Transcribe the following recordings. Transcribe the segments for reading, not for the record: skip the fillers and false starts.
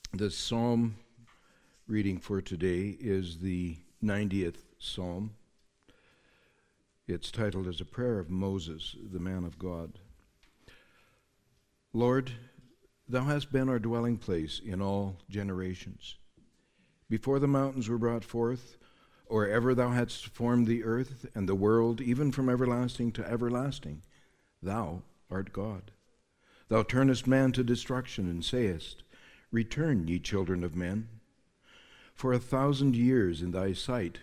The psalm reading for today is the 90th psalm. It's titled as a prayer of Moses, the man of God. Lord, thou hast been our dwelling place in all generations. Before the mountains were brought forth, or ever thou hadst formed the earth and the world, even from everlasting to everlasting, thou art God. Thou turnest man to destruction, and sayest, Return, ye children of men. For 1,000 years in thy sight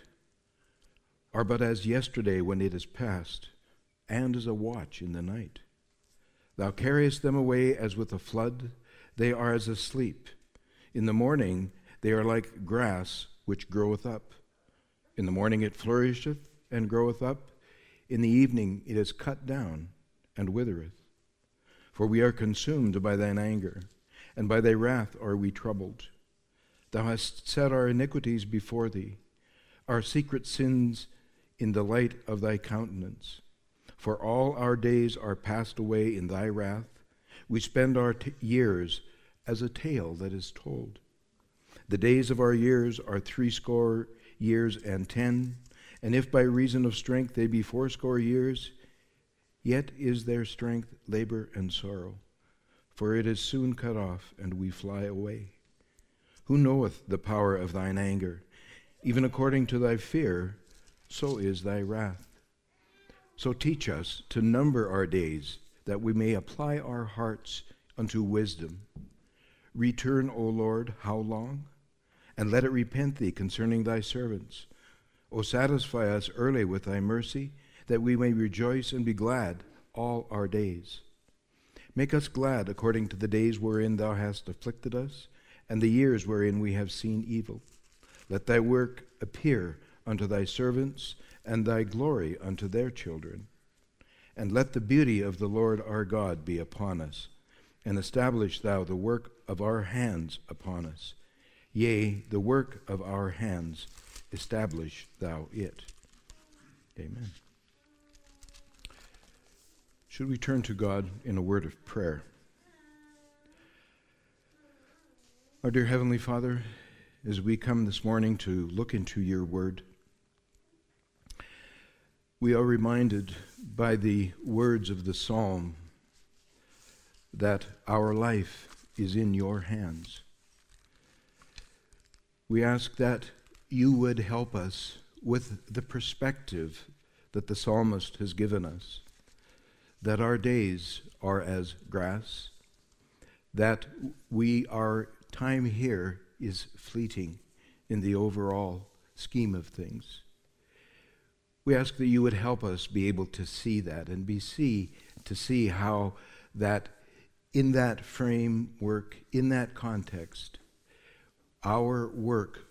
are but as yesterday when it is past, and as a watch in the night. Thou carriest them away as with a flood, they are as asleep. In the morning they are like grass which groweth up. In the morning it flourisheth and groweth up, in the evening it is cut down and withereth. For we are consumed by thine anger, and by thy wrath are we troubled. Thou hast set our iniquities before thee, our secret sins in the light of thy countenance. For all our days are passed away in thy wrath. We spend our years as a tale that is told. The days of our years are 80 years and 10, and if by reason of strength they be 80 years, yet is their strength labor and sorrow, for it is soon cut off, and we fly away. Who knoweth the power of thine anger? Even according to thy fear, so is thy wrath. So teach us to number our days, that we may apply our hearts unto wisdom. Return, O Lord, how long? And let it repent thee concerning thy servants. O satisfy us early with thy mercy, that we may rejoice and be glad all our days. Make us glad according to the days wherein thou hast afflicted us, and the years wherein we have seen evil. Let thy work appear unto thy servants, and thy glory unto their children. And let the beauty of the Lord our God be upon us, and establish thou the work of our hands upon us. Yea, the work of our hands, establish thou it. Amen. Should we turn to God in a word of prayer? Our dear Heavenly Father, as we come this morning to look into your word, we are reminded by the words of the psalm that our life is in your hands. We ask that you would help us with the perspective that the psalmist has given us, that our days are as grass, that our time here is fleeting in the overall scheme of things. We ask that you would help us be able to see that and to see how that in that framework, in that context, our work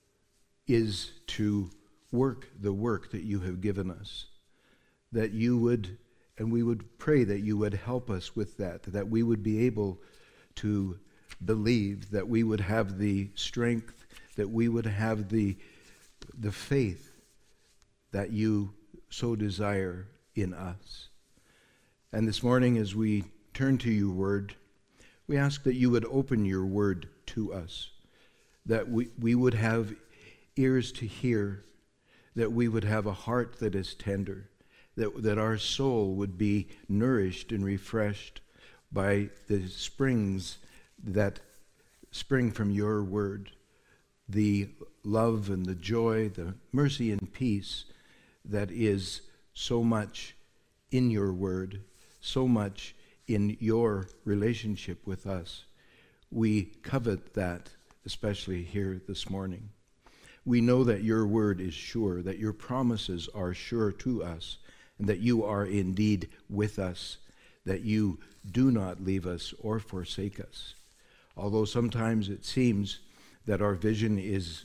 is to work the work that you have given us, that you would, and we would pray that you would help us with that we would be able to believe, that we would have the strength, that we would have the faith that you so desire in us. And this morning, as we turn to your word, we ask that you would open your word to us, that we would have ears to hear, that we would have a heart that is tender, that our soul would be nourished and refreshed by the springs that spring from your word, the love and the joy, the mercy and peace that is so much in your word, so much in your relationship with us. We covet that, especially here this morning. We know that your word is sure, that your promises are sure to us, and that you are indeed with us, that you do not leave us or forsake us. Although sometimes it seems that our vision is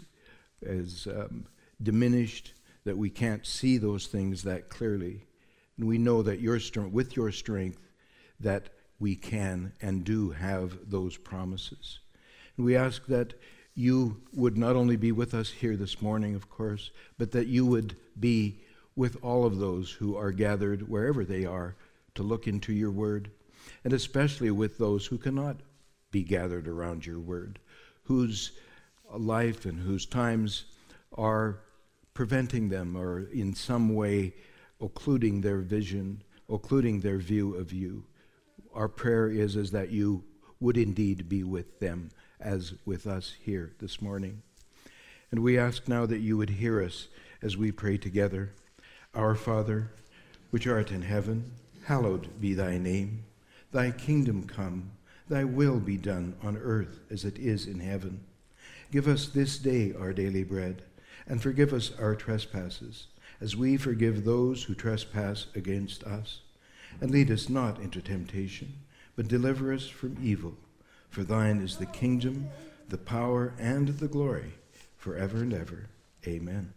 diminished, that we can't see those things that clearly. And we know that with your strength, that we can and do have those promises. And we ask that you would not only be with us here this morning, of course, but that you would be with all of those who are gathered wherever they are to look into your word, and especially with those who cannot be gathered around your word, whose life and whose times are preventing them or in some way occluding their vision, occluding their view of you. Our prayer is that you would indeed be with them as with us here this morning. And we ask now that you would hear us as we pray together. Our Father, which art in heaven, hallowed be thy name. Thy kingdom come, thy will be done on earth as it is in heaven. Give us this day our daily bread, and forgive us our trespasses, as we forgive those who trespass against us. And lead us not into temptation, but deliver us from evil. For thine is the kingdom, the power, and the glory, forever and ever. Amen.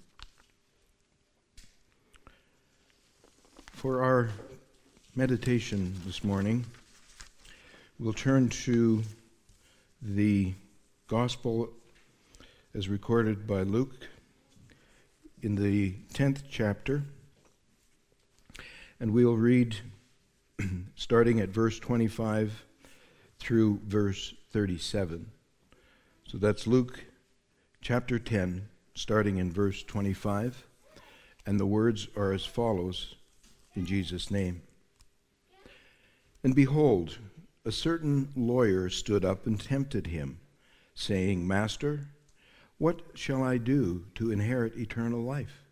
For our meditation this morning, we'll turn to the Gospel as recorded by Luke in the 10th chapter, and we'll read starting at verse 25 through verse 37. So that's Luke chapter 10, starting in verse 25, and the words are as follows in Jesus' name. And behold, a certain lawyer stood up and tempted him, saying, Master, what shall I do to inherit eternal life?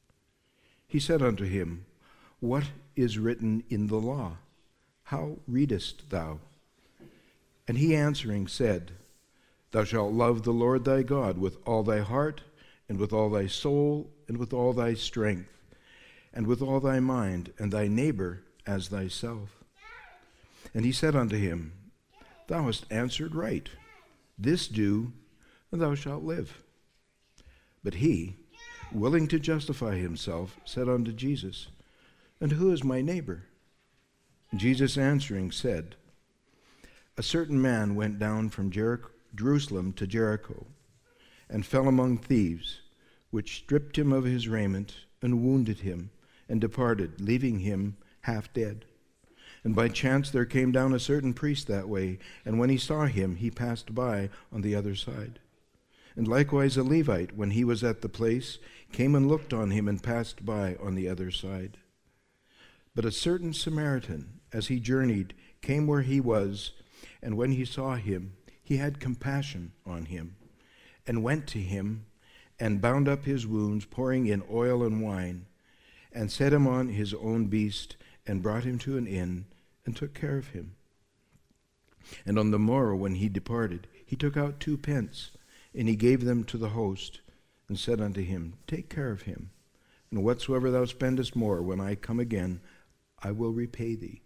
He said unto him, What is written in the law? How readest thou? And he answering said, Thou shalt love the Lord thy God with all thy heart, and with all thy soul, and with all thy strength, and with all thy mind, and thy neighbor as thyself. And he said unto him, Thou hast answered right. This do, and thou shalt live. But he, willing to justify himself, said unto Jesus, And who is my neighbor? And Jesus answering said, A certain man went down from Jerusalem to Jericho, and fell among thieves, which stripped him of his raiment, and wounded him, and departed, leaving him half dead. And by chance there came down a certain priest that way, and when he saw him, he passed by on the other side. And likewise a Levite, when he was at the place, came and looked on him, and passed by on the other side. But a certain Samaritan, as he journeyed, came where he was, and when he saw him, he had compassion on him, and went to him, and bound up his wounds, pouring in oil and wine, and set him on his own beast, and brought him to an inn, and took care of him. And on the morrow when he departed, he took out 2 pence, and he gave them to the host, and said unto him, Take care of him, and whatsoever thou spendest more, when I come again, I will repay thee.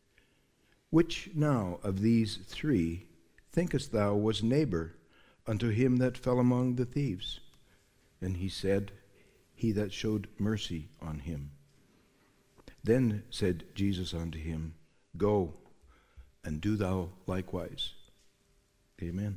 Which now of these 3 thinkest thou was neighbor unto him that fell among the thieves? And he said, He that showed mercy on him. Then said Jesus unto him, Go, and do thou likewise. Amen.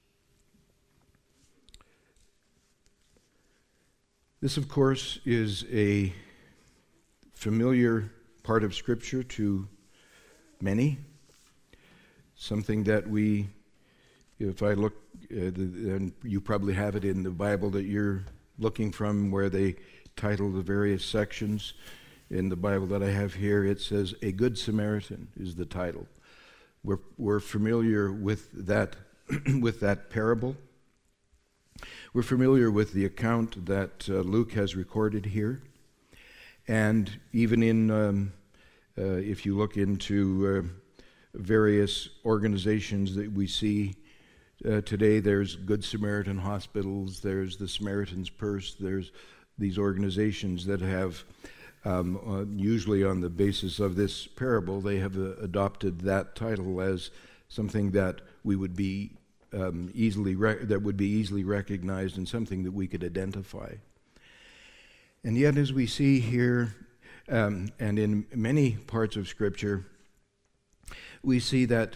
This, of course, is a familiar part of Scripture to many. Something that we, if I look, and you probably have it in the Bible that you're looking from, where they title the various sections. In the Bible that I have here, it says, A Good Samaritan is the title. We're familiar with that, with that parable. We're familiar with the account that Luke has recorded here. And even in, if you look into various organizations that we see today, there's Good Samaritan hospitals, there's the Samaritan's Purse, there's these organizations that have, usually on the basis of this parable, they have adopted that title as something that we would be that would be easily recognized and something that we could identify. And yet, as we see here, and in many parts of Scripture, we see that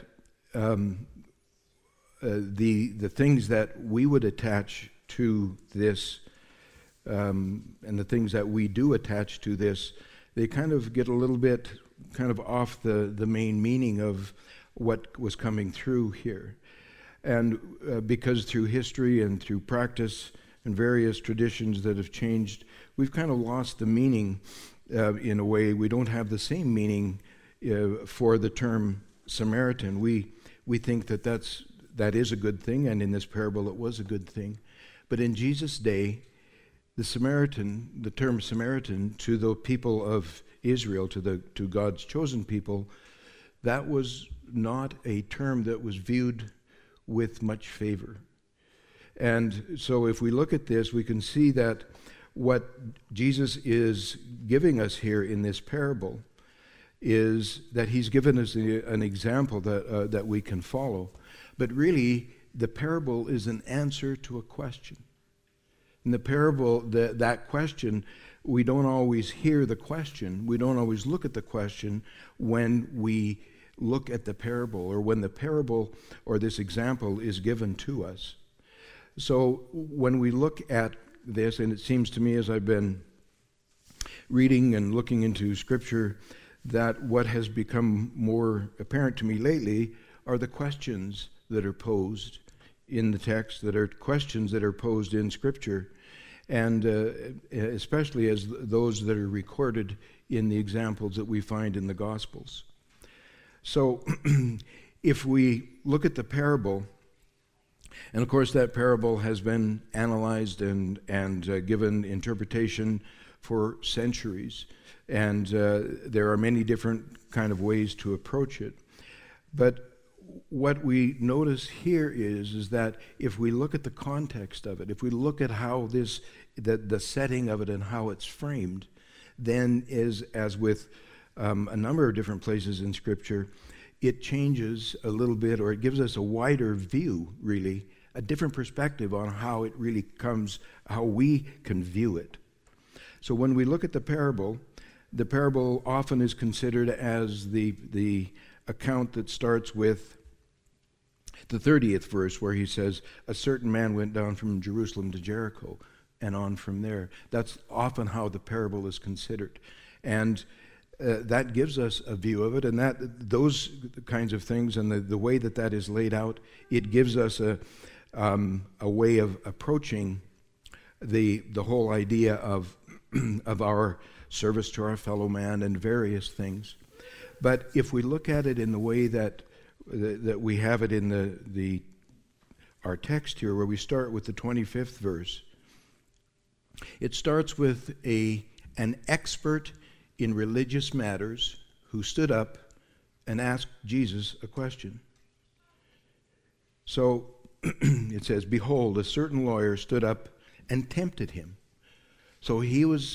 the things that we would attach to this, and the things that we do attach to this, they kind of get a little bit kind of off the main meaning of what was coming through here. And because through history and through practice and various traditions that have changed, we've kind of lost the meaning in a way. We don't have the same meaning for the term Samaritan. We think that is a good thing, and in this parable it was a good thing. But in Jesus' day, the term Samaritan to the people of Israel, to God's chosen people, that was not a term that was viewed with much favor. And so if we look at this, we can see that what Jesus is giving us here in this parable is that he's given us an example that we can follow. But really, the parable is an answer to a question. In the parable, that question, we don't always hear the question. We don't always look at the question when we look at the parable, or when the parable or this example is given to us. So when we look at this, and it seems to me as I've been reading and looking into Scripture, that what has become more apparent to me lately are the questions that are posed in the text, that are questions that are posed in Scripture, and especially as those that are recorded in the examples that we find in the Gospels. So if we look at the parable, and of course that parable has been analyzed and given interpretation for centuries, and there are many different kind of ways to approach it. But what we notice here is that if we look at the context of it, if we look at how the setting of it and how it's framed, then as with a number of different places in Scripture, it changes a little bit, or it gives us a wider view, really, a different perspective on how it really comes, how we can view it. So when we look at the parable often is considered as the account that starts with the 30th verse, where he says, a certain man went down from Jerusalem to Jericho, and on from there. That's often how the parable is considered. And that gives us a view of it, and those kinds of things, and the way that is laid out, it gives us a way of approaching the whole idea of our service to our fellow man and various things. But if we look at it in the way that we have it in our text here, where we start with the 25th verse, it starts with an expert in religious matters who stood up and asked Jesus a question. So it says, behold, a certain lawyer stood up and tempted him. So he was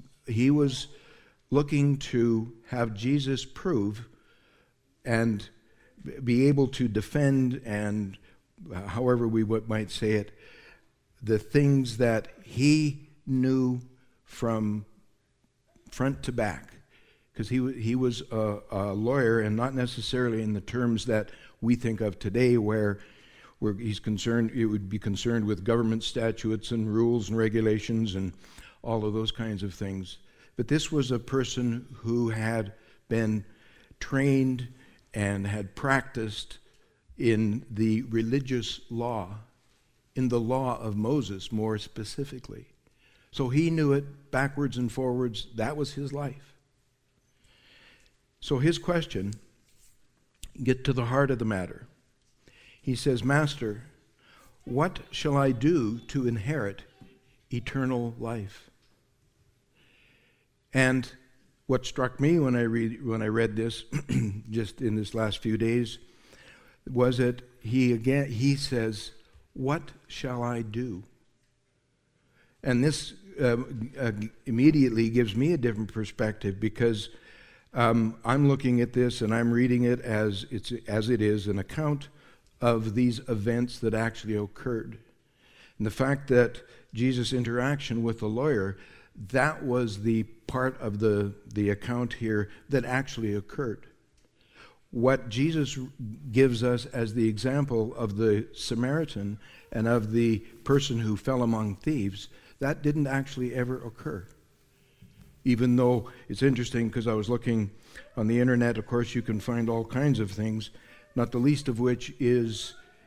looking to have Jesus prove and be able to defend, and however we might say it, the things that he knew from front to back, because he was a lawyer, and not necessarily in the terms that we think of today, where he's concerned. It would be concerned with government statutes and rules and regulations and all of those kinds of things. But this was a person who had been trained and had practiced in the religious law, in the law of Moses more specifically. So he knew it backwards and forwards. That was his life. So his question, get to the heart of the matter. He says, Master, what shall I do to inherit eternal life? And what struck me when I read this, just in this last few days, was that he says, what shall I do? And this immediately gives me a different perspective, because I'm looking at this and I'm reading it as it is an account of these events that actually occurred. And the fact that Jesus' interaction with the lawyer, that was the part of the account here that actually occurred. What Jesus gives us as the example of the Samaritan and of the person who fell among thieves, that didn't actually ever occur. Even though it's interesting, because I was looking on the internet, of course you can find all kinds of things, not the least of which is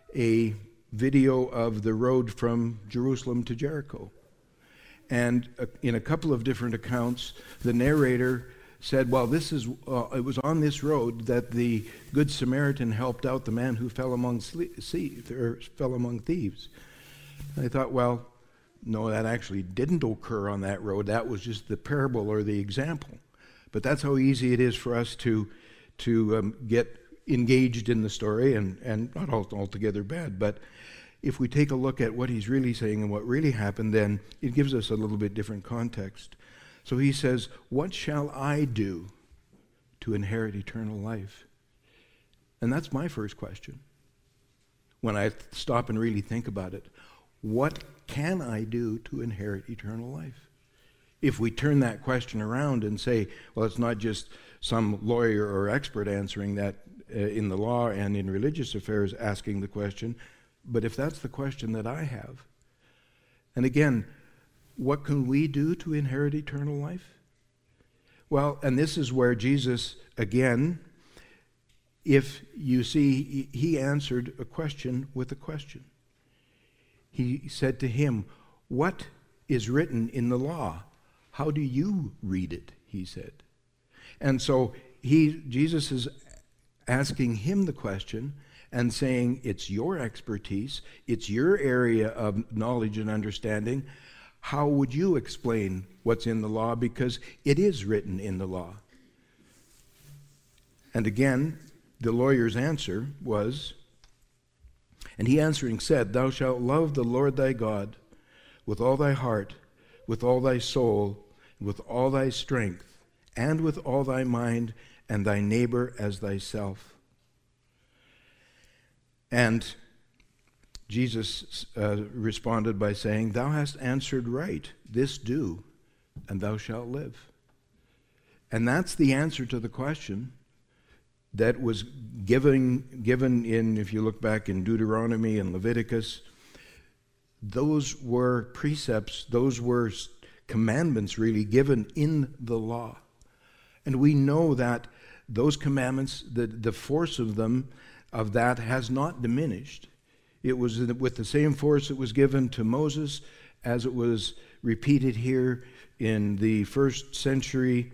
a video of the road from Jerusalem to Jericho. And in a couple of different accounts, the narrator said, well, it was on this road that the Good Samaritan helped out the man who fell among thieves. And I thought, well, no, that actually didn't occur on that road. That was just the parable or the example. But that's how easy it is for us to get engaged in the story, and not altogether bad. But if we take a look at what he's really saying and what really happened, then it gives us a little bit different context. So he says, what shall I do to inherit eternal life? And that's my first question. When I stop and really think about it, what can I do to inherit eternal life? If we turn that question around and say, well, it's not just some lawyer or expert answering that in the law and in religious affairs asking the question, but if that's the question that I have, and again, what can we do to inherit eternal life? Well, and this is where Jesus, again, if you see, he answered a question with a question. He said to him, what is written in the law? How do you read it? He said. And so Jesus is asking him the question and saying, it's your expertise, it's your area of knowledge and understanding. How would you explain what's in the law? Because it is written in the law. And again, the lawyer's answer was, and he answering said, thou shalt love the Lord thy God with all thy heart, with all thy soul, with all thy strength, and with all thy mind, and thy neighbor as thyself. And Jesus responded by saying, thou hast answered right, this do, and thou shalt live. And that's the answer to the question that was given in, if you look back in Deuteronomy and Leviticus, those were precepts, those were commandments really given in the law. And we know that those commandments, the force of them, of that has not diminished. It was with the same force it was given to Moses as it was repeated here in the first century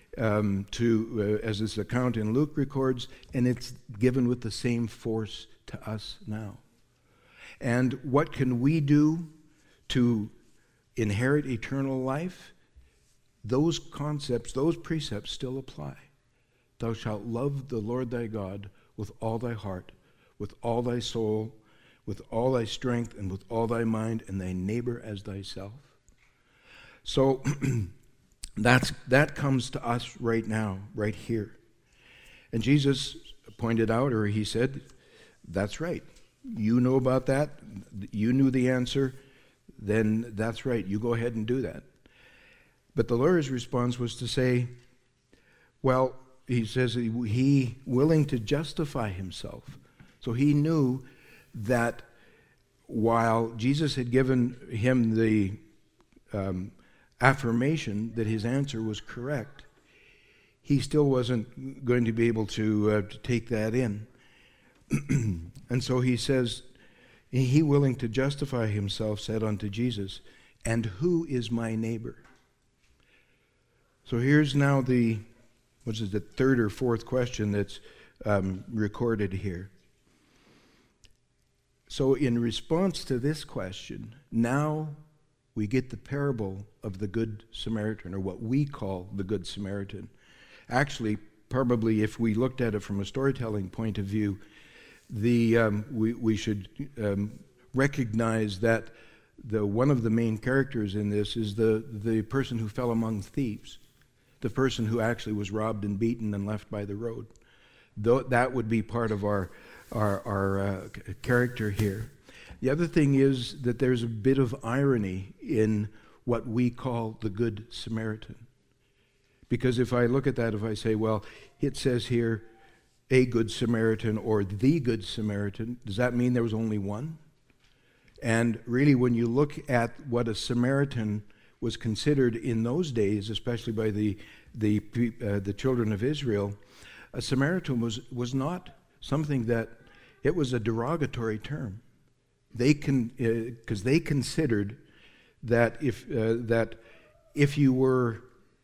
as this account in Luke records, and it's given with the same force to us now. And what can we do to inherit eternal life? Those concepts, those precepts still apply. Thou shalt love the Lord thy God with all thy heart, with all thy soul, with all thy strength, and with all thy mind, and thy neighbor as thyself. So that comes to us right now, right here. And Jesus pointed out, or he said, that's right. You know about that. You knew the answer. Then that's right. You go ahead and do that. But the lawyer's response was to say, well, he says he willing to justify himself. So he knew that while Jesus had given him the affirmation that his answer was correct, he still wasn't going to be able to take that in. And so he says, he willing to justify himself said unto Jesus, and who is my neighbor? So here's now the third or fourth question that's recorded here. So in response to this question, now we get the parable of the Good Samaritan, or what we call the Good Samaritan. Actually, probably if we looked at it from a storytelling point of view, we should recognize that one of the main characters in this is the person who fell among thieves, the person who actually was robbed and beaten and left by the road. That would be part of our character here. The other thing is that there's a bit of irony in what we call the Good Samaritan. Because if I look at that, if I say, well, it says here, a Good Samaritan or the Good Samaritan, does that mean there was only one? And really, when you look at what a Samaritan was considered in those days, especially by the children of Israel, a Samaritan was not something that It was a derogatory term. Because they considered that if you were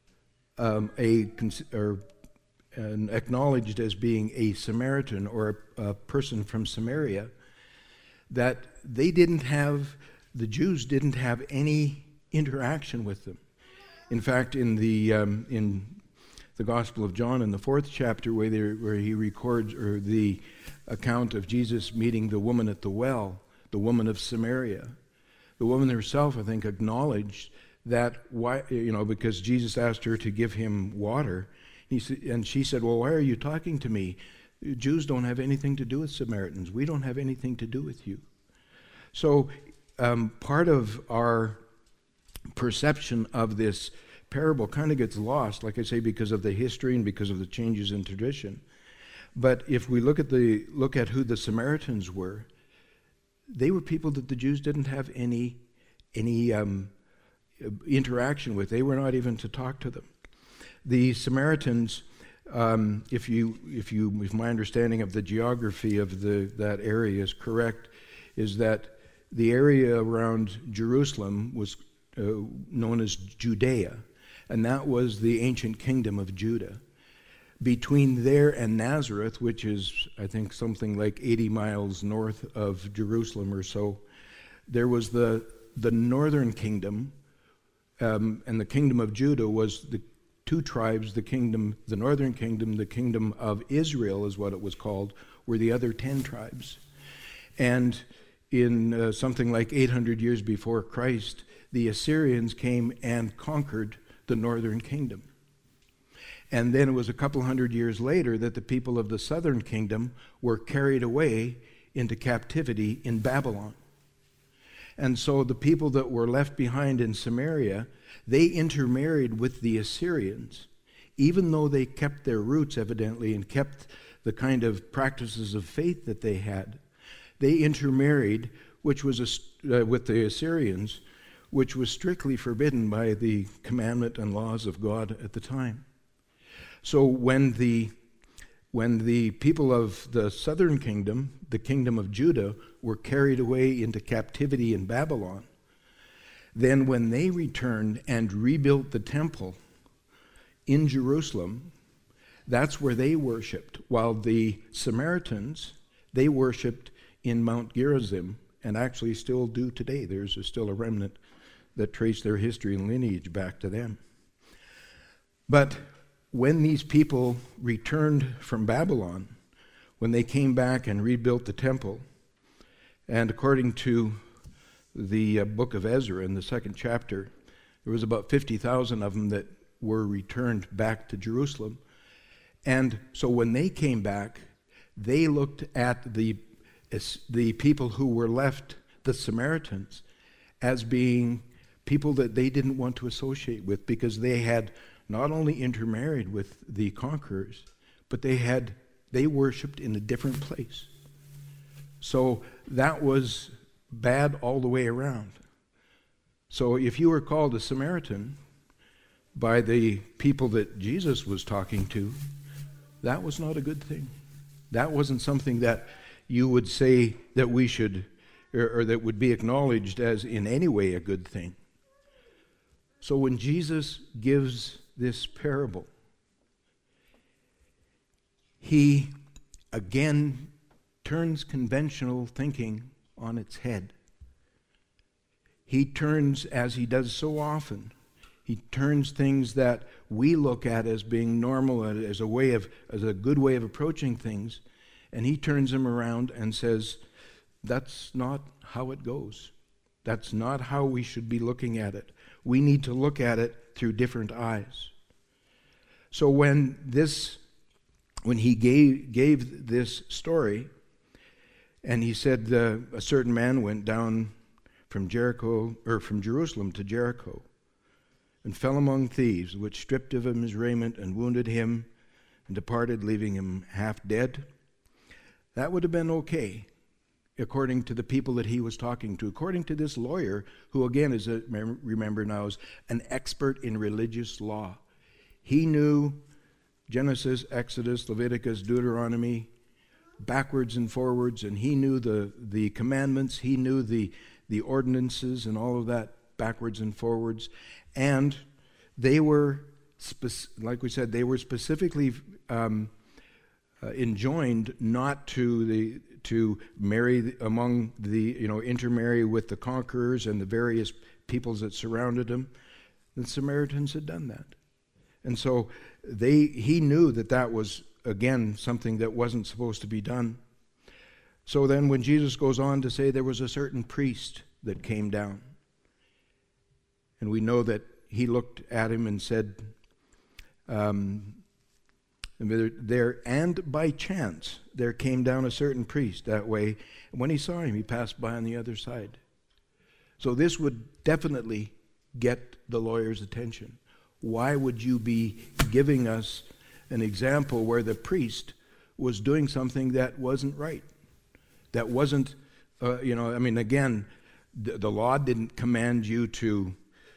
acknowledged as being a Samaritan or a person from Samaria, that the Jews didn't have any interaction with them. In fact, in the Gospel of John, in the 4th chapter, where he records the account of Jesus meeting the woman at the well, the woman of Samaria, the woman herself, I think, acknowledged that because Jesus asked her to give him water, and she said, "Well, why are you talking to me? Jews don't have anything to do with Samaritans. We don't have anything to do with you." So part of our perception of this parable kind of gets lost, like I say, because of the history and because of the changes in tradition. But if we look at who the Samaritans were, they were people that the Jews didn't have any interaction with. They were not even to talk to them. The Samaritans, if my understanding of the geography of that area is correct, is that the area around Jerusalem was known as Judea, and that was the ancient kingdom of Judah. Between there and Nazareth, which is, I think, something like 80 miles north of Jerusalem or so, there was the northern kingdom, and the kingdom of Judah was the two tribes. The northern kingdom, the kingdom of Israel is what it was called, were the other 10 tribes. And in something like 800 years before Christ, the Assyrians came and conquered the northern kingdom. And then it was a couple hundred years later that the people of the southern kingdom were carried away into captivity in Babylon. And so the people that were left behind in Samaria, they intermarried with the Assyrians, even though they kept their roots, evidently, and kept the kind of practices of faith that they had. They intermarried, which was with the Assyrians, which was strictly forbidden by the commandment and laws of God at the time. So when the people of the southern kingdom, the kingdom of Judah, were carried away into captivity in Babylon, then when they returned and rebuilt the temple in Jerusalem, that's where they worshipped, while the Samaritans, they worshipped in Mount Gerizim, and actually still do today. There's still a remnant that trace their history and lineage back to them. But when these people returned from Babylon, when they came back and rebuilt the temple, and according to the book of Ezra in the 2nd chapter, there was about 50,000 of them that were returned back to Jerusalem. And so when they came back, they looked at the people who were left, the Samaritans, as being people that they didn't want to associate with, because they had not only intermarried with the conquerors, but they worshipped in a different place. So that was bad all the way around. So if you were called a Samaritan by the people that Jesus was talking to, that was not a good thing. That wasn't something that you would say that we should, or that would be acknowledged as in any way a good thing. So when Jesus gives this parable, he again turns conventional thinking on its head. He turns, as he does so often, he turns things that we look at as being normal, as a good way of approaching things, and he turns them around and says, that's not how it goes. That's not how we should be looking at it. We need to look at it through different eyes. So when he gave this story, and he said a certain man went down from Jerusalem to Jericho, and fell among thieves, which stripped of him his raiment and wounded him, and departed, leaving him half dead. That would have been okay, according to the people that he was talking to, according to this lawyer, who again is, remember now, is an expert in religious law. He knew Genesis, Exodus, Leviticus, Deuteronomy, backwards and forwards, and he knew the commandments, he knew the ordinances and all of that backwards and forwards. And they were, like we said, they were specifically enjoined not to marry among the, intermarry with the conquerors and the various peoples that surrounded them. The Samaritans had done that. And so he knew that was, again, something that wasn't supposed to be done. So then when Jesus goes on to say there was a certain priest that came down, and we know that he looked at him and said, there, and by chance there came down a certain priest that way, and when he saw him, he passed by on the other side. So this would definitely get the lawyer's attention. Why would you be giving us an example where the priest was doing something that wasn't right? That wasn't, again, the law didn't command you to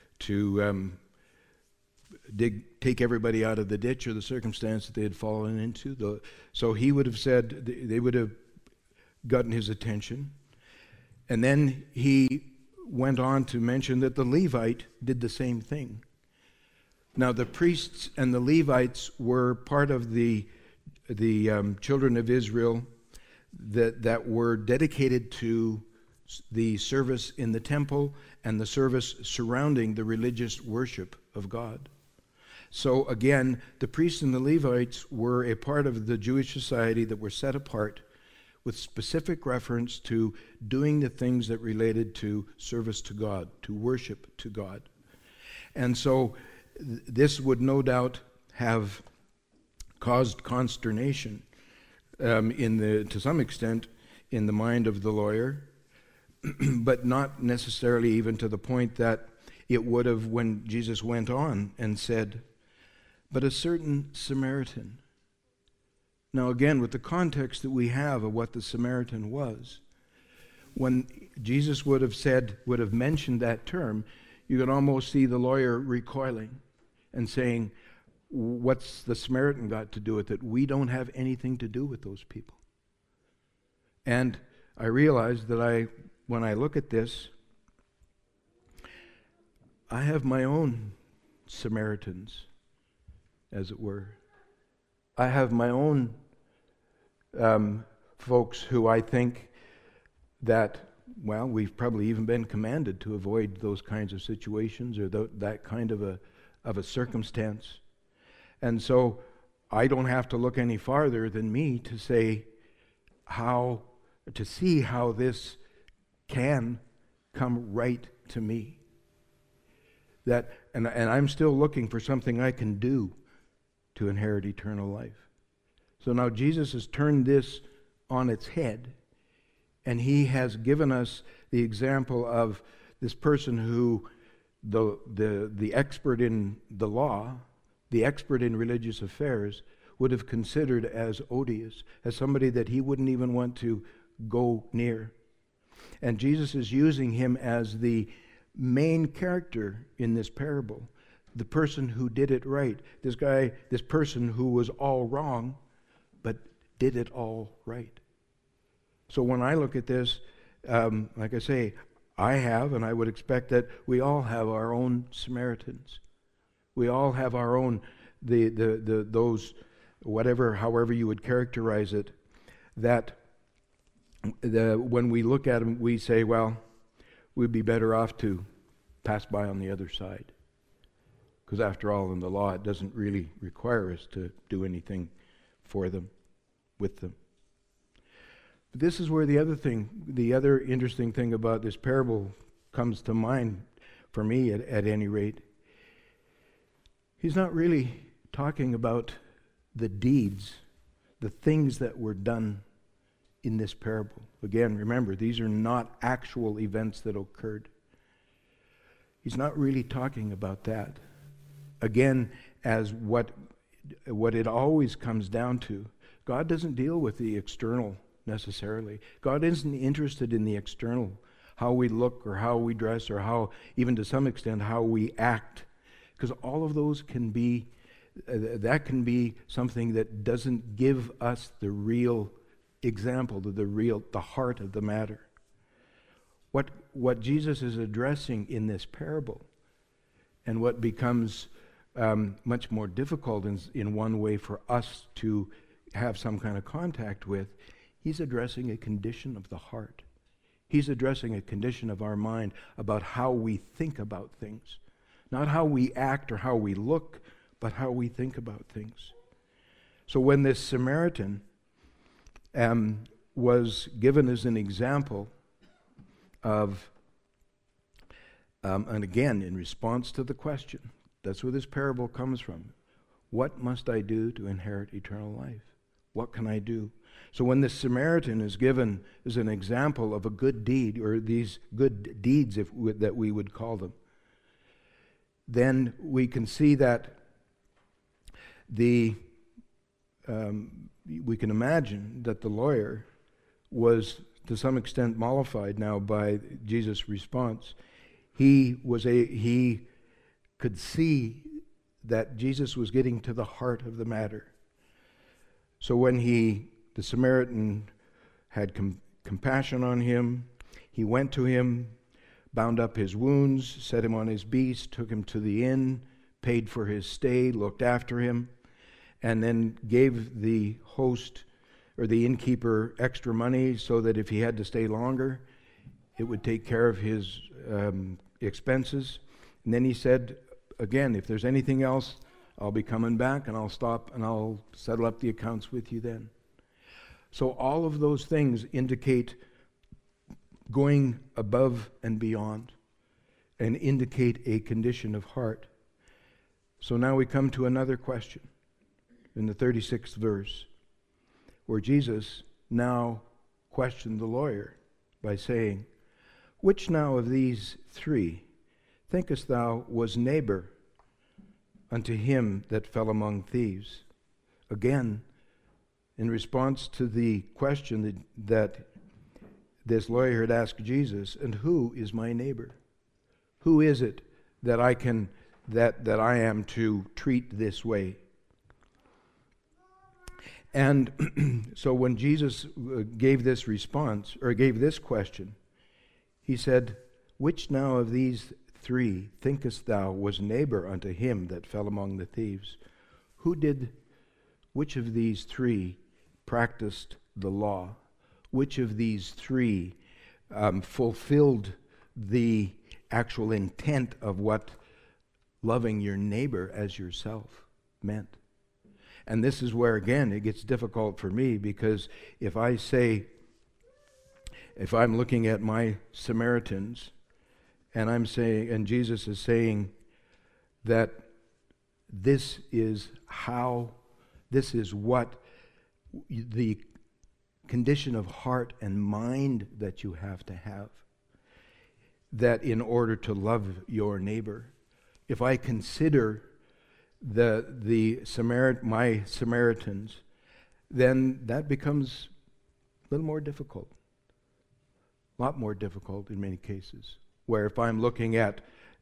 take everybody out of the ditch or the circumstance that they had fallen into. So he would have said, they would have gotten his attention. And then he went on to mention that the Levite did the same thing. Now, the priests and the Levites were part of the children of Israel that were dedicated to the service in the temple and the service surrounding the religious worship of God. So again, the priests and the Levites were a part of the Jewish society that were set apart with specific reference to doing the things that related to service to God, to worship to God. And so this would no doubt have caused consternation to some extent in the mind of the lawyer, but not necessarily even to the point that it would have when Jesus went on and said, but a certain Samaritan. Now again, with the context that we have of what the Samaritan was, when Jesus would have mentioned that term, you could almost see the lawyer recoiling and saying, what's the Samaritan got to do with it? We don't have anything to do with those people. And I realized that when I look at this, I have my own Samaritans, as it were. I have my own folks who I think that, well, we've probably even been commanded to avoid those kinds of situations or that kind of a circumstance. And so I don't have to look any farther than me to see how this can come right to me. And I'm still looking for something I can do to inherit eternal life. So now Jesus has turned this on its head, and he has given us the example of this person who the expert in the law, the expert in religious affairs, would have considered as odious, as somebody that he wouldn't even want to go near. And Jesus is using him as the main character in this parable, the person who did it right. This person who was all wrong, but did it all right. So when I look at this, like I say, I have, and I would expect that we all have our own Samaritans. We all have our own, those, however you would characterize it, that when we look at them, we say, well, we'd be better off to pass by on the other side. Because after all, in the law, it doesn't really require us to do anything for them, with them. But this is where the other interesting thing about this parable comes to mind, for me at any rate. He's not really talking about the deeds, the things that were done in this parable. Again, remember, these are not actual events that occurred. He's not really talking about that. Again, as what it always comes down to, God doesn't deal with the external necessarily. God isn't interested in the external, how we look or how we dress or how, even to some extent, how we act. Because all of those can be something that doesn't give us the real example, the heart of the matter. What Jesus is addressing in this parable, and what becomes much more difficult in one way for us to have some kind of contact with, he's addressing a condition of the heart. He's addressing a condition of our mind about how we think about things. Not how we act or how we look, but how we think about things. So when this Samaritan was given as an example of, and again, in response to the question, that's where this parable comes from. What must I do to inherit eternal life? What can I do? So when this Samaritan is given as an example of a good deed, or these good deeds that we would call them, then we can see that we can imagine that the lawyer was to some extent mollified now by Jesus' response. He could see that Jesus was getting to the heart of the matter. So when the Samaritan had compassion on him, he went to him, bound up his wounds, set him on his beast, took him to the inn, paid for his stay, looked after him, and then gave the host or the innkeeper extra money so that if he had to stay longer, it would take care of his expenses. And then he said, again, if there's anything else, I'll be coming back and I'll stop and I'll settle up the accounts with you then. So all of those things indicate going above and beyond and indicate a condition of heart. So now we come to another question in the 36th verse, where Jesus now questioned the lawyer by saying, which now of these three thinkest thou was neighbor unto him that fell among thieves? Again, in response to the question that this lawyer had asked Jesus, and who is my neighbor? Who is it that I am to treat this way? And so when Jesus gave this response, or gave this question, he said, which now of these three thinkest thou was neighbor unto him that fell among the thieves? Which of these three practiced the law? Which of these three fulfilled the actual intent of what loving your neighbor as yourself meant? And this is where, again, it gets difficult for me, because if I'm looking at my Samaritans, and I'm saying, and Jesus is saying that this is what the condition of heart and mind that you have to have, that in order to love your neighbor. If I consider my Samaritans, then that becomes a little more difficult. A lot more difficult in many cases. Where if I'm looking at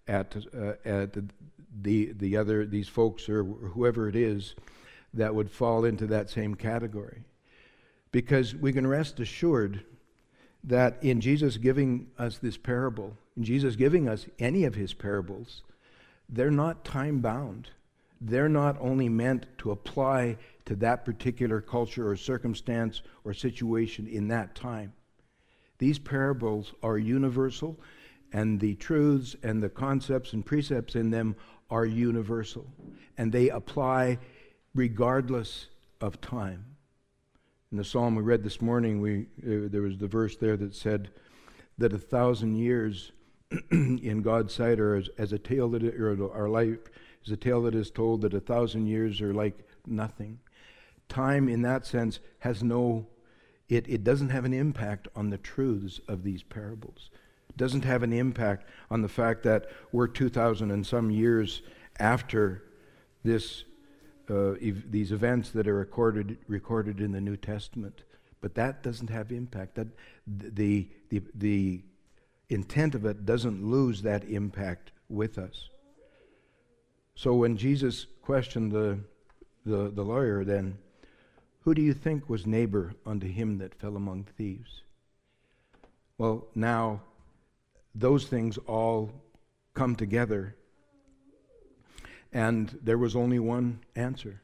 these folks or whoever it is that would fall into that same category. Because we can rest assured that in Jesus giving us this parable, in Jesus giving us any of his parables, they're not time-bound. They're not only meant to apply to that particular culture or circumstance or situation in that time. These parables are universal, and the truths and the concepts and precepts in them are universal, and they apply regardless of time. In the psalm we read this morning, there was the verse there that said that 1,000 years in God's sight are as a tale that our life is a tale that is told, that 1,000 years are like nothing. Time, in that sense, has it doesn't have an impact on the truths of these parables. It doesn't have an impact on the fact that we're 2,000 and some years after these events that are recorded in the New Testament. But that doesn't have impact. That the intent of it doesn't lose that impact with us. So when Jesus questioned the lawyer, then, Who do you think was neighbor unto him that fell among thieves? Well, now those things all come together, and there was only one answer.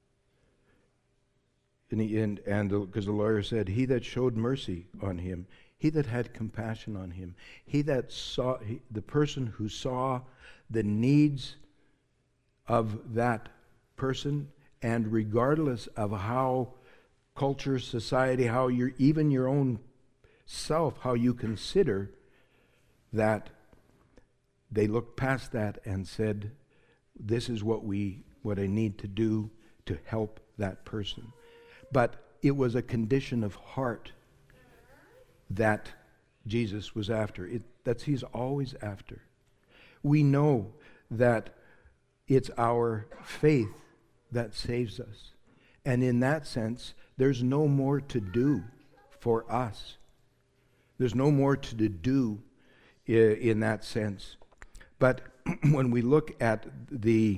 And because the lawyer said, he that showed mercy on him, he that had compassion on him, he that saw, the person who saw the needs of that person, and regardless of how culture, society, how even your own self, how you consider that, they looked past that and said, this is what I need to do to help that person. But it was a condition of heart that Jesus was after. He's always after. We know that it's our faith that saves us. And in that sense, there's no more to do for us. There's no more to do in that sense. But when we look at this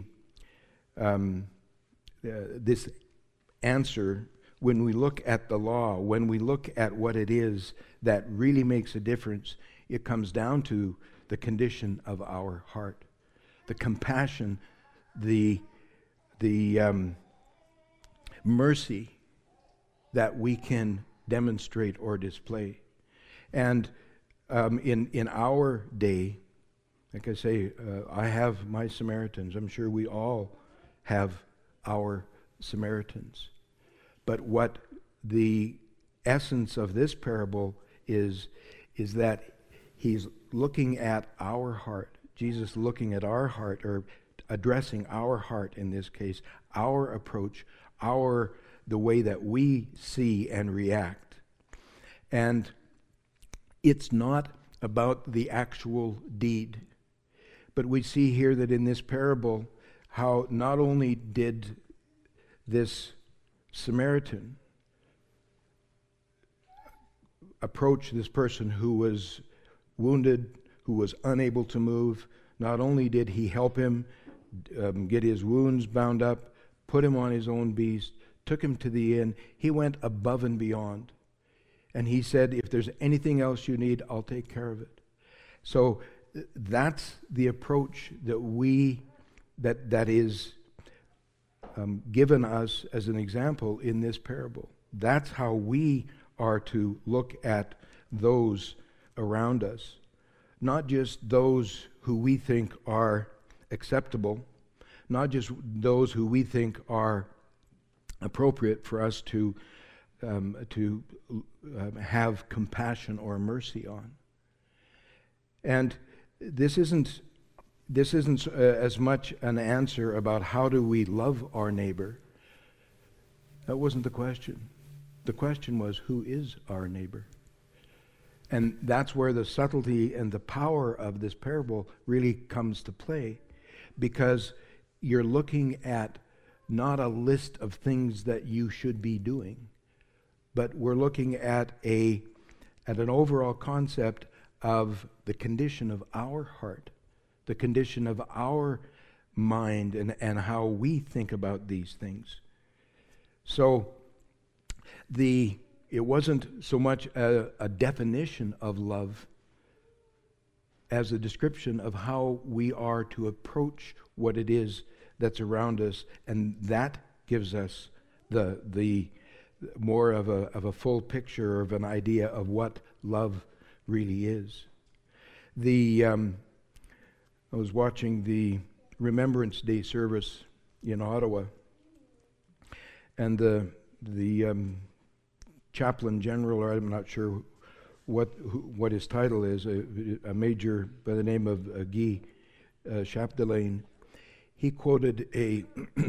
answer, when we look at the law, when we look at what it is that really makes a difference, it comes down to the condition of our heart, the compassion, the mercy that we can demonstrate or display. And in our day, like I say, I have my Samaritans. I'm sure we all have our Samaritans. But what the essence of this parable is that he's looking at our heart. Jesus looking at our heart, or addressing our heart in this case, our approach, the way that we see and react. And it's not about the actual deed. But we see here that in this parable, how not only did this Samaritan approach this person who was wounded, who was unable to move, not only did he help him get his wounds bound up, put him on his own beast, took him to the inn, he went above and beyond. And he said, if there's anything else you need, I'll take care of it. So that's the approach that is given us as an example in this parable. That's how we are to look at those around us, not just those who we think are acceptable, not just those who we think are appropriate for us to have compassion or mercy on. And this isn't as much an answer about how do we love our neighbor. That wasn't the question. The question was, who is our neighbor? And that's where the subtlety and the power of this parable really comes to play, because you're looking at not a list of things that you should be doing, but we're looking at an overall concept of the condition of our heart, the condition of our mind, and how we think about these things. So it wasn't so much a definition of love as a description of how we are to approach what it is that's around us, and that gives us the more of a full picture of an idea of what love really is. I was watching the Remembrance Day service in Ottawa, and the chaplain general, or I'm not sure what his title is, a major by the name of Guy Chapdelaine, he quoted a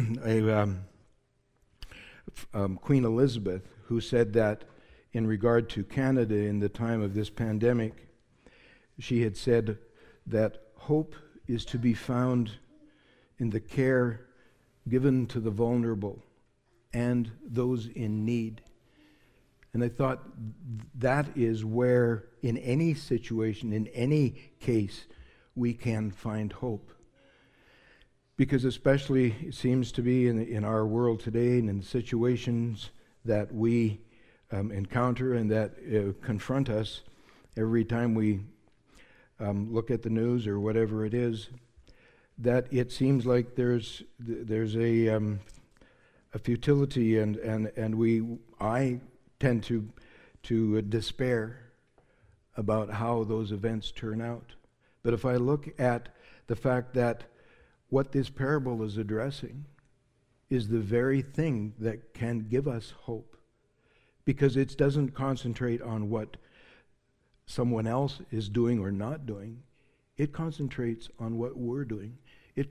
Queen Elizabeth, who said that in regard to Canada in the time of this pandemic, she had said that hope is to be found in the care given to the vulnerable and those in need. And I thought that is where, in any situation, in any case, we can find hope. Because especially it seems to be in our world today and in situations that we encounter and that confront us every time we look at the news or whatever it is, that it seems like there's a futility, and I tend to despair about how those events turn out. But if I look at the fact that what this parable is addressing is the very thing that can give us hope, because it doesn't concentrate on what someone else is doing or not doing. It concentrates on what we're doing. It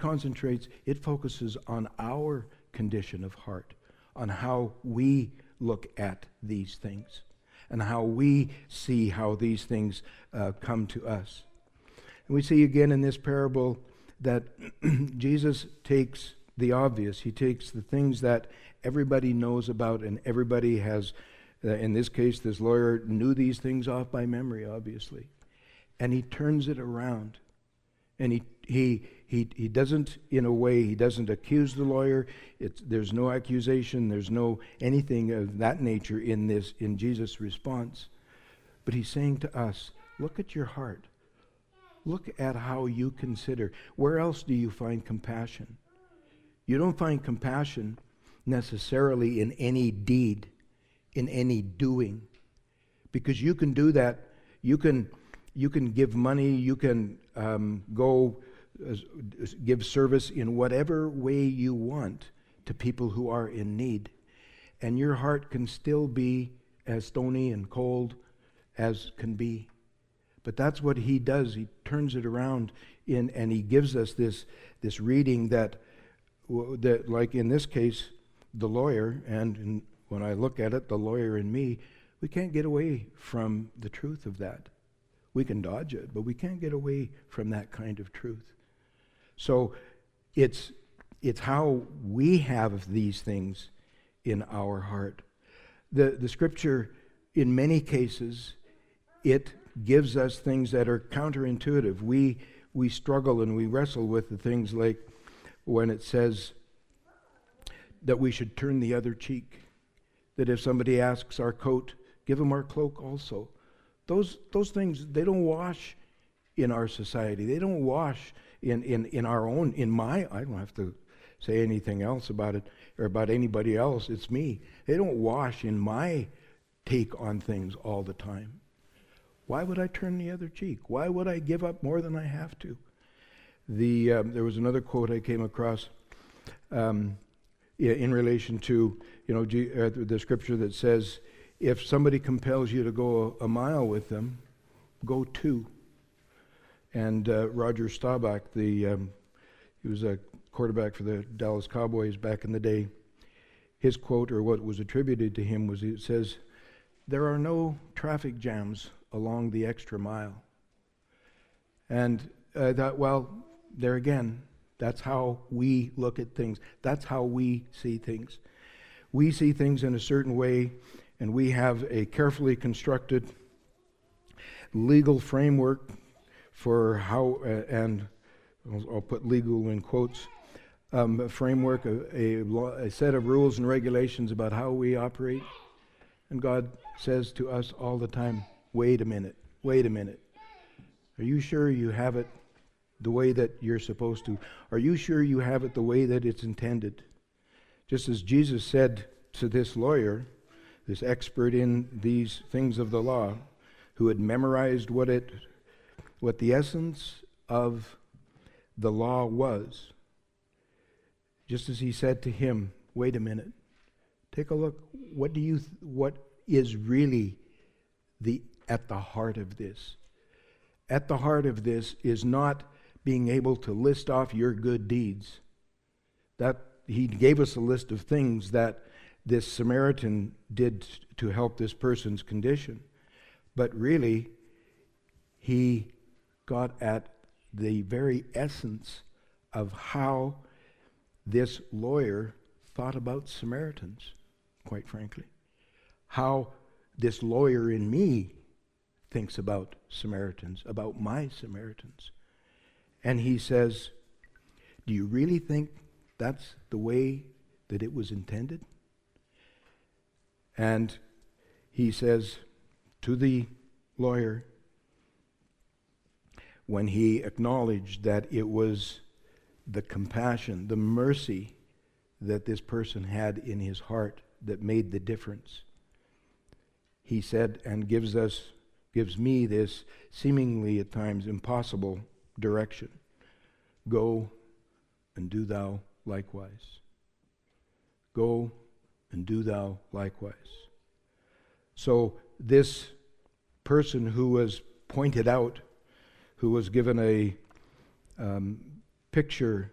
focuses on our condition of heart, on how we look at these things, and how we see how these things come to us. And we see again in this parable that Jesus takes the obvious. He takes the things that everybody knows about, and everybody has, in this case, this lawyer knew these things off by memory, obviously. And he turns it around. And he doesn't, in a way, he doesn't accuse the lawyer. There's no accusation. There's no anything of that nature in Jesus' response. But he's saying to us, look at your heart. Look at how you consider. Where else do you find compassion? You don't find compassion necessarily in any deed, in any doing, because you can do that. You can give money. You can go give service in whatever way you want to people who are in need, and your heart can still be as stony and cold as can be. But that's what he does. He turns it around and he gives us this reading that, like in this case, the lawyer, and when I look at it, the lawyer and me, we can't get away from the truth of that. We can dodge it, but we can't get away from that kind of truth. So it's how we have these things in our heart. The scripture, in many cases, it gives us things that are counterintuitive. We struggle and we wrestle with the things like when it says that we should turn the other cheek, that if somebody asks our coat, give them our cloak also. Those things, they don't wash in our society. They don't wash in our own, I don't have to say anything else about it or about anybody else. It's me. They don't wash in my take on things all the time. Why would I turn the other cheek? Why would I give up more than I have to? There was another quote I came across in relation to the scripture that says, if somebody compels you to go a mile with them, go 2. And Roger Staubach, he was a quarterback for the Dallas Cowboys back in the day. His quote, or what was attributed to him, was, it says, "There are no traffic jams along the extra mile." And there again, that's how we look at things. That's how we see things. We see things in a certain way, and we have a carefully constructed legal framework for how, and I'll put legal in quotes, framework, a set of rules and regulations about how we operate. And God says to us all the time, wait a minute. Are you sure you have it the way that you're supposed to? Are you sure you have it the way that it's intended? Just as Jesus said to this lawyer, this expert in these things of the law, who had memorized what the essence of the law was, just as he said to him, wait a minute, take a look, what is really at the heart of this? At the heart of this is not being able to list off your good deeds. That he gave us a list of things that this Samaritan did to help this person's condition. But really, he got at the very essence of how this lawyer thought about Samaritans, quite frankly. How this lawyer in me thinks about Samaritans, about my Samaritans. And he says, do you really think that's the way that it was intended? And he says to the lawyer, when he acknowledged that it was the compassion, the mercy that this person had in his heart that made the difference, he said, and gives me this seemingly at times impossible direction: go and do thou likewise. Go and do thou likewise. So this person who was pointed out, who was given a picture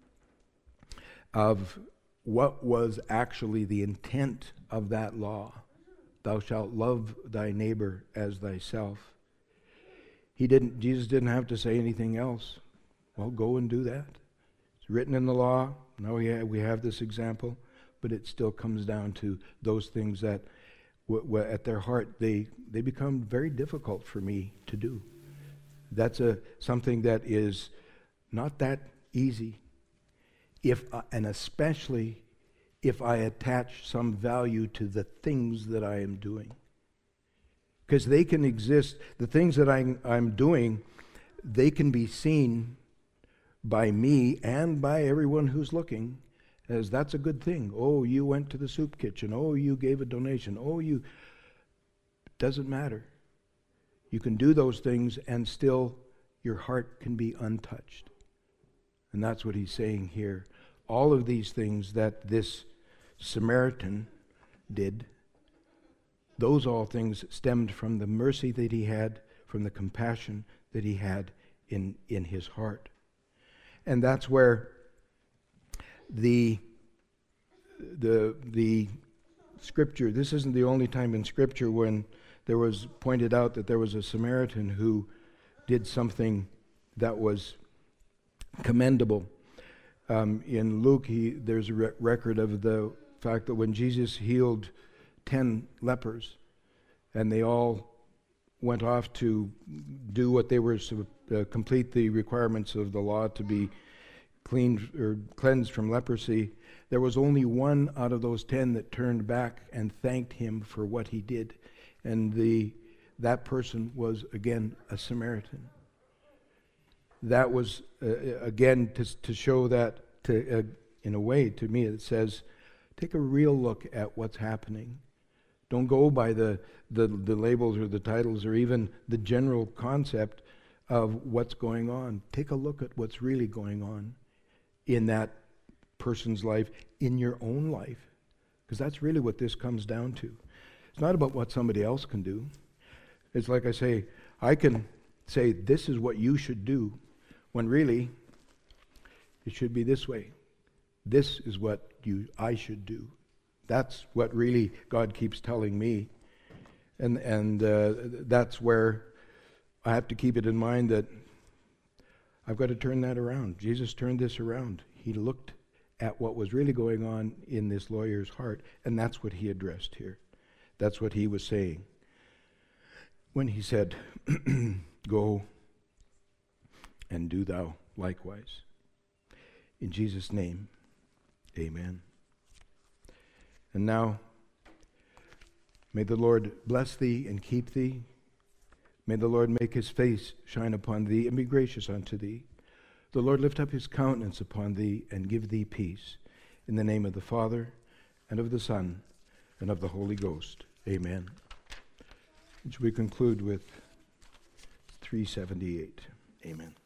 of what was actually the intent of that law, thou shalt love thy neighbor as thyself. Jesus didn't have to say anything else. Well, go and do that. It's written in the law. Now we have this example, but it still comes down to those things that at their heart they become very difficult for me to do. That's something that is not that easy, and especially if I attach some value to the things that I am doing. Because they can exist, the things that I'm doing, they can be seen by me and by everyone who's looking as that's a good thing. Oh, you went to the soup kitchen. Oh, you gave a donation. Oh, it doesn't matter. You can do those things and still your heart can be untouched. And that's what he's saying here. All of these things that this Samaritan did, those all things stemmed from the mercy that he had, from the compassion that he had in his heart. And that's where the Scripture, this isn't the only time in Scripture when there was pointed out that there was a Samaritan who did something that was commendable. In Luke, there's a record of the fact that when Jesus healed 10 lepers, and they all went off to do what they were complete the requirements of the law to be cleaned or cleansed from leprosy, there was only one out of those 10 that turned back and thanked him for what he did. And that person was, again, a Samaritan. That was, again, to show that, in a way, to me, it says, take a real look at what's happening. Don't go by the labels or the titles or even the general concept of what's going on. Take a look at what's really going on in that person's life, in your own life. Because that's really what this comes down to. It's not about what somebody else can do. It's like I say, I can say, this is what you should do, when really, it should be this way. This is what I should do. That's what really God keeps telling me. And that's where I have to keep it in mind that I've got to turn that around. Jesus turned this around. He looked at what was really going on in this lawyer's heart, and that's what he addressed here. That's what he was saying when he said, go and do thou likewise. In Jesus' name, amen. And now, may the Lord bless thee and keep thee. May the Lord make his face shine upon thee and be gracious unto thee. The Lord lift up his countenance upon thee and give thee peace. In the name of the Father, and of the Son, and of the Holy Ghost. Amen. Which we conclude with 378. Amen.